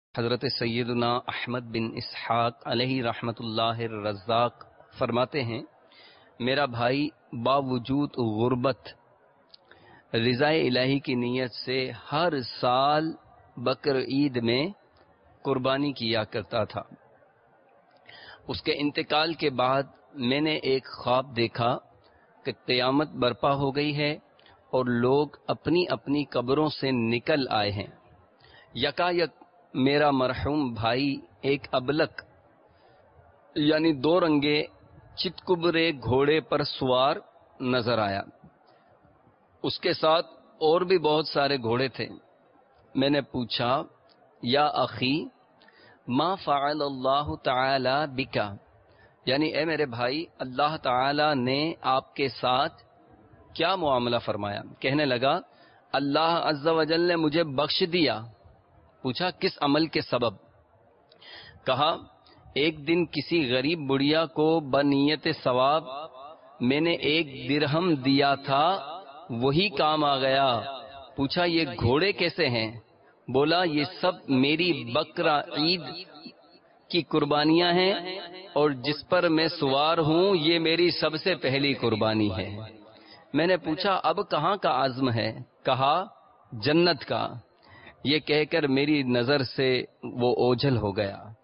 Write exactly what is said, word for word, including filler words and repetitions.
حضرت سیدنا احمد بن اسحاق علیہ رحمۃ اللہ الرزاق فرماتے ہیں، میرا بھائی باوجود غربت رضا الہی کی نیت سے ہر سال بقر عید میں قربانی کیا کرتا تھا۔ اس کے انتقال کے بعد میں نے ایک خواب دیکھا کہ قیامت برپا ہو گئی ہے اور لوگ اپنی اپنی قبروں سے نکل آئے ہیں۔ یکا یک میرا مرحوم بھائی ایک ابلک یعنی دو رنگے چتکبرے گھوڑے پر سوار نظر آیا۔ اس کے ساتھ اور بھی بہت سارے گھوڑے تھے۔ میں نے پوچھا، یا اخی ما فعل اللہ تعالی بکا، یعنی اے میرے بھائی اللہ تعالی نے آپ کے ساتھ کیا معاملہ فرمایا؟ کہنے لگا، اللہ عز و جل نے مجھے بخش دیا۔ پوچھا کس عمل کے سبب؟ کہا ایک دن کسی غریب بڑھیا کو بنیت ثواب میں نے ایک درہم دیا تھا، وہی کام آ گیا۔ پوچھا یہ گھوڑے کیسے ہیں؟ بولا یہ سب میری بقرہ عید کی قربانیاں ہیں اور جس پر میں سوار ہوں یہ میری سب سے پہلی قربانی ہے۔ میں نے پوچھا اب کہاں کا عزم ہے؟ کہا جنت کا۔ یہ کہہ کر میری نظر سے وہ اوجھل ہو گیا۔